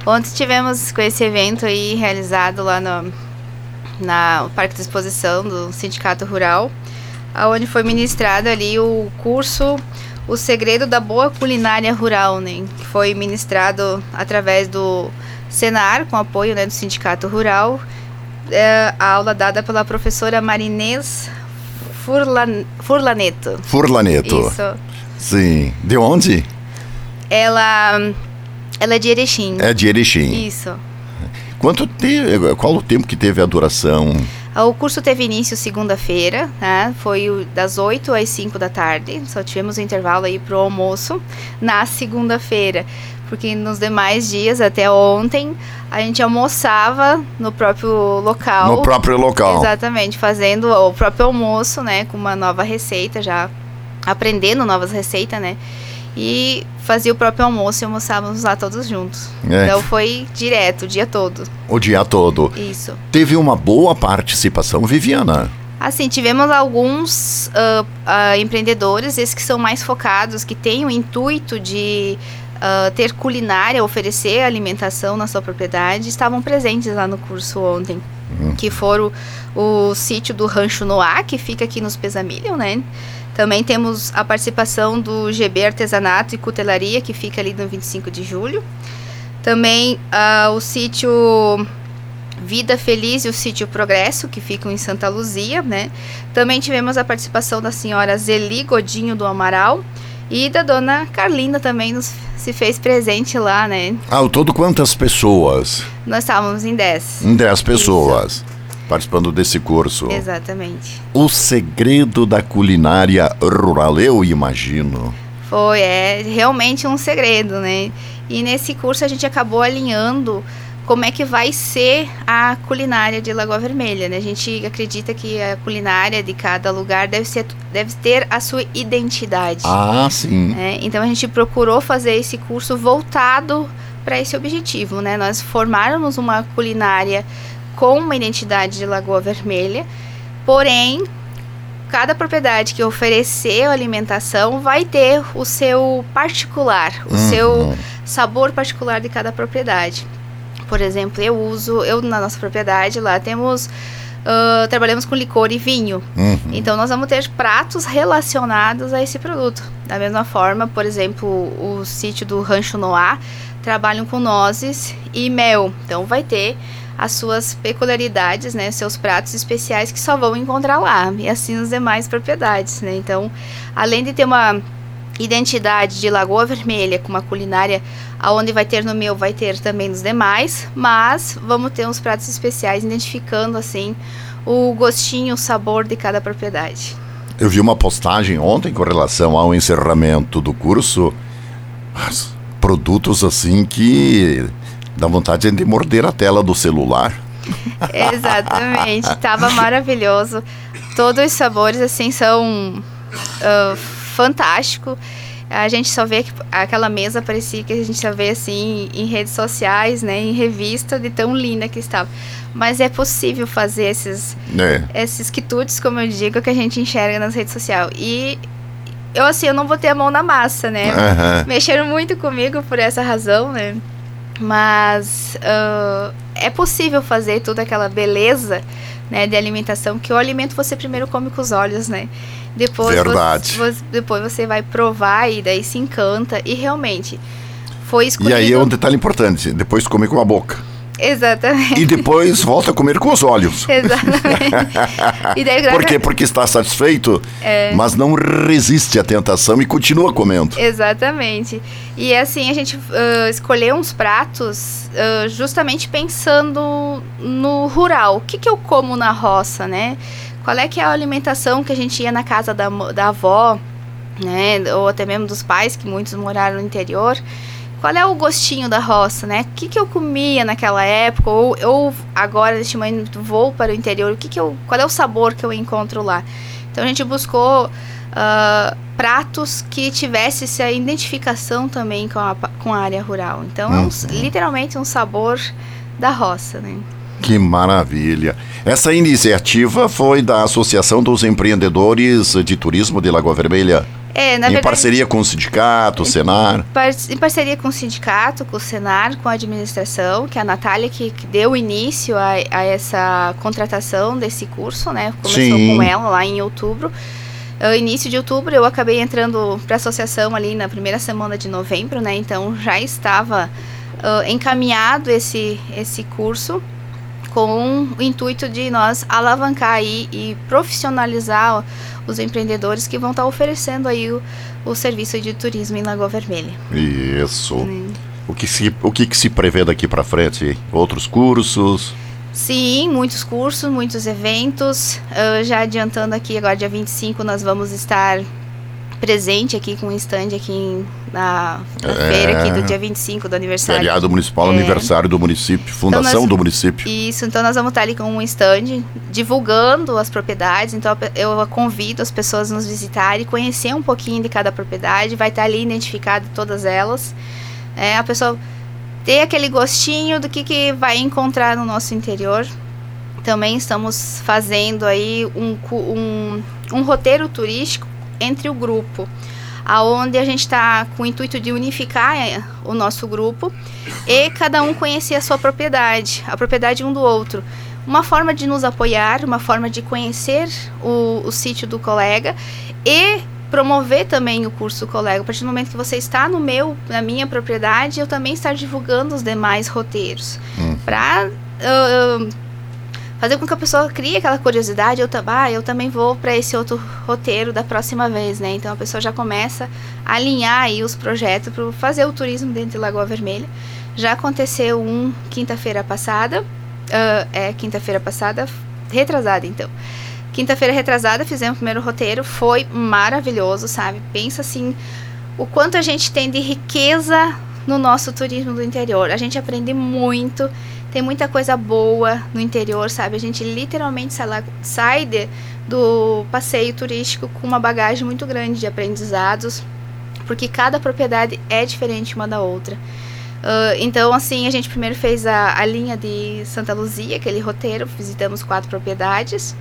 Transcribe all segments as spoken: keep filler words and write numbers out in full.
Ontem tivemos com esse evento aí realizado lá no na Parque de Exposição do Sindicato Rural, onde foi ministrado ali o curso O Segredo da Boa Culinária Rural, né? Que foi ministrado através do Senar, com apoio, né, do Sindicato Rural. É, a aula dada pela professora Marinês Furlan, Furlaneto. Furlaneto. Isso. Sim. De onde? Ela, ela é de Erechim. É de Erechim. Isso. Quanto te, qual o tempo que teve a duração? O curso teve início segunda-feira, né? Foi das oito às cinco da tarde. Só tivemos um intervalo aí pro almoço na segunda-feira. Porque nos demais dias, até ontem, a gente almoçava no próprio local. No próprio local. Exatamente, fazendo o próprio almoço, né? Com uma nova receita, já aprendendo novas receitas, né? E fazia o próprio almoço e almoçávamos lá todos juntos. É. Então foi direto, o dia todo. O dia todo. Isso. Teve uma boa participação, Viviana. Assim, tivemos alguns uh, uh, empreendedores, esses que são mais focados, que têm o intuito de uh, ter culinária, oferecer alimentação na sua propriedade, estavam presentes lá no curso ontem. Hum. Que foram o, o sítio do Rancho Noá, que fica aqui nos Pesamilho, né? Também temos a participação do G B Artesanato e Cutelaria, que fica ali no vinte e cinco de julho. Também uh, o sítio Vida Feliz e o sítio Progresso, que ficam em Santa Luzia, né? Também tivemos a participação da senhora Zeli Godinho do Amaral e da dona Carlinda também nos, se fez presente lá, né? Ao todo quantas pessoas? Nós estávamos em dez. Em dez pessoas. Isso. Participando desse curso. Exatamente. O segredo da culinária rural, eu imagino. Foi, é realmente um segredo, né? E nesse curso a gente acabou alinhando como é que vai ser a culinária de Lagoa Vermelha, né? A gente acredita que a culinária de cada lugar deve, ser, deve ter a sua identidade. Ah, sim. Né? Então a gente procurou fazer esse curso voltado para esse objetivo, né? Nós formarmos uma culinária com uma identidade de Lagoa Vermelha, porém, cada propriedade que oferecer a alimentação vai ter o seu particular, o uhum. seu sabor particular de cada propriedade. Por exemplo, eu uso, eu na nossa propriedade lá temos, uh, trabalhamos com licor e vinho, uhum. então nós vamos ter pratos relacionados a esse produto. Da mesma forma, por exemplo, o sítio do Rancho Noá trabalham com nozes e mel, então vai ter as suas peculiaridades, né, seus pratos especiais que só vão encontrar lá, e assim nas demais propriedades, né? Então, além de ter uma identidade de Lagoa Vermelha com uma culinária aonde vai ter no meu, vai ter também nos demais, mas vamos ter uns pratos especiais identificando assim o gostinho, o sabor de cada propriedade. Eu vi uma postagem ontem com relação ao encerramento do curso, produtos assim que dá vontade de morder a tela do celular. Exatamente, estava maravilhoso. Todos os sabores assim são uh, fantásticos. A gente só vê que aquela mesa, parecia que a gente só vê assim em redes sociais, né, em revista, de tão linda que estava. Mas é possível fazer esses, é. esses quitutes, como eu digo, que a gente enxerga nas redes sociais. E eu assim, eu não botei a mão na massa, né? Uhum. Mexeram muito comigo por essa razão, né? Mas uh, é possível fazer toda aquela beleza, né, de alimentação, que o alimento você primeiro come com os olhos, né? Depois Verdade. Você, você, depois você vai provar e daí se encanta. E realmente foi escolhido... E aí é um detalhe importante, depois comer com a boca. Exatamente. E depois volta a comer com os olhos. Exatamente. E daí, Por quê? Porque está satisfeito, é... mas não resiste à tentação e continua comendo. Exatamente. E assim, a gente uh, escolheu uns pratos uh, justamente pensando no rural. O que, que eu como na roça, né? Qual é que é a alimentação que a gente ia na casa da, da avó, né? Ou até mesmo dos pais, que muitos moraram no interior. Qual é o gostinho da roça, né? O que, que eu comia naquela época? Ou, ou agora, neste momento, vou para o interior. O que que eu, qual é o sabor que eu encontro lá? Então, a gente buscou uh, pratos que tivessem essa identificação também com a, com a área rural. Então, uhum. é um, literalmente um sabor da roça, né? Que maravilha! Essa iniciativa foi da Associação dos Empreendedores de Turismo de Lagoa Vermelha? É, na em verdade, parceria com o sindicato, o Senar? Em parceria com o sindicato, com o Senar, com a administração, que é a Natália que, que deu início a, a essa contratação desse curso, né? Começou Sim. com ela lá em outubro. Uh, início de outubro eu acabei entrando para a associação ali na primeira semana de novembro, né? Então já estava uh, encaminhado esse, esse curso com o intuito de nós alavancar aí e profissionalizar os empreendedores que vão estar oferecendo aí o, o serviço de turismo em Lagoa Vermelha. Isso. Hum. O que se, o que, que se prevê daqui para frente? Outros cursos? Sim, muitos cursos, muitos eventos. Uh, já adiantando aqui, agora dia vinte e cinco nós vamos estar presente aqui com um stand aqui em, na, na é, feira aqui do dia vinte e cinco do aniversário. Feriado municipal, é. aniversário do município, fundação então nós, do município. Isso, então nós vamos estar ali com um stand divulgando as propriedades, então eu convido as pessoas a nos visitarem e conhecer um pouquinho de cada propriedade, vai estar ali identificado todas elas. É, a pessoa ter aquele gostinho do que, que vai encontrar no nosso interior. Também estamos fazendo aí um, um, um roteiro turístico entre o grupo, aonde a gente está com o intuito de unificar é, o nosso grupo e cada um conhecer a sua propriedade, a propriedade um do outro. Uma forma de nos apoiar, uma forma de conhecer o, o sítio do colega e promover também o curso do colega. A partir do momento que você está no meu, na minha propriedade, eu também estar divulgando os demais roteiros. Hum. Para uh, fazer com que a pessoa crie aquela curiosidade, eu, ah, eu também vou para esse outro roteiro da próxima vez, né? Então a pessoa já começa a alinhar aí os projetos para fazer o turismo dentro de Lagoa Vermelha. Já aconteceu um quinta-feira passada, uh, é quinta-feira passada, retrasada então. Quinta-feira retrasada, fizemos o primeiro roteiro, foi maravilhoso, sabe? Pensa assim, o quanto a gente tem de riqueza no nosso turismo do interior. A gente aprende muito, tem muita coisa boa no interior, sabe? A gente literalmente sai, lá, sai de, do passeio turístico com uma bagagem muito grande de aprendizados, porque cada propriedade é diferente uma da outra. Uh, então, assim, a gente primeiro fez a, a linha de Santa Luzia, aquele roteiro, visitamos quatro propriedades.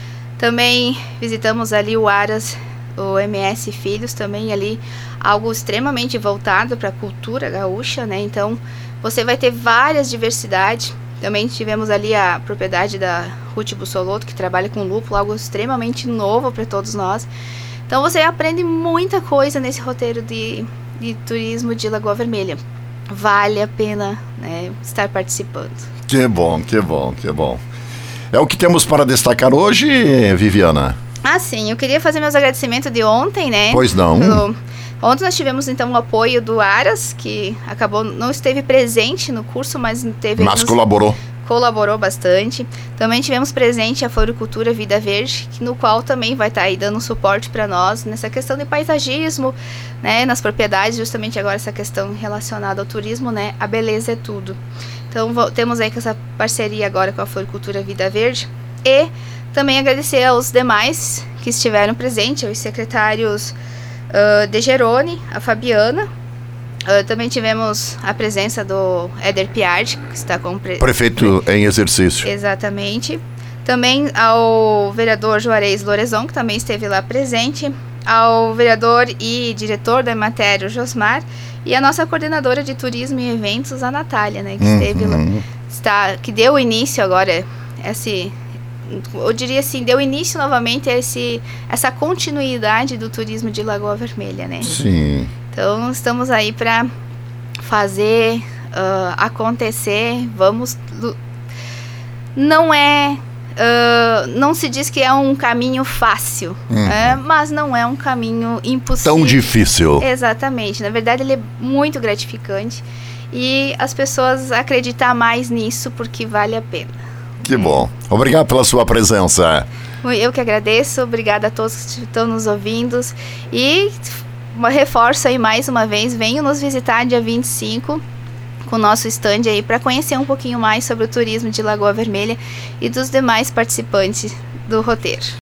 Também visitamos ali o Aras, o M S Filhos, também ali algo extremamente voltado para a cultura gaúcha, né? Então, você vai ter várias diversidades. Também tivemos ali a propriedade da Ruth Bussolotto, que trabalha com lúpulo, algo extremamente novo para todos nós. Então, você aprende muita coisa nesse roteiro de, de turismo de Lagoa Vermelha. Vale a pena, né, estar participando. Que bom, que bom, que bom. É o que temos para destacar hoje, Viviana? Ah, sim. Eu queria fazer meus agradecimentos de ontem, né? Pois não. Pelo... Ontem nós tivemos, então, o apoio do Aras, que acabou, não esteve presente no curso, mas teve... Mas nos... colaborou. Colaborou bastante. Também tivemos presente a Floricultura Vida Verde, que, no qual também vai estar aí dando suporte para nós nessa questão de paisagismo, né? Nas propriedades, justamente agora essa questão relacionada ao turismo, né? A beleza é tudo. Então, temos aí com essa parceria agora com a Floricultura Vida Verde. E também agradecer aos demais que estiveram presentes, aos secretários uh, de Gerone, a Fabiana. Uh, também tivemos a presença do Éder Piardi, que está como... Pre... Prefeito em exercício. Exatamente. Também ao vereador Juarez Lorezon, que também esteve lá presente. Ao vereador e diretor da Ematério, Josmar. E a nossa coordenadora de turismo e eventos, a Natália, né, que uhum. esteve lá, está, que deu início agora, esse, eu diria assim, deu início novamente a esse, essa continuidade do turismo de Lagoa Vermelha, né? Sim. Então, estamos aí para fazer uh, acontecer, vamos... Não é... Uh, não se diz que é um caminho fácil, uhum. é, mas não é um caminho impossível. Tão difícil. Exatamente. Na verdade, ele é muito gratificante e as pessoas acreditar mais nisso porque vale a pena. Que é. bom. Obrigado pela sua presença. Eu que agradeço. Obrigada a todos que estão nos ouvindo. E uma reforço aí mais uma vez, venham nos visitar dia vinte e cinco com o nosso stand aí para conhecer um pouquinho mais sobre o turismo de Lagoa Vermelha e dos demais participantes do roteiro.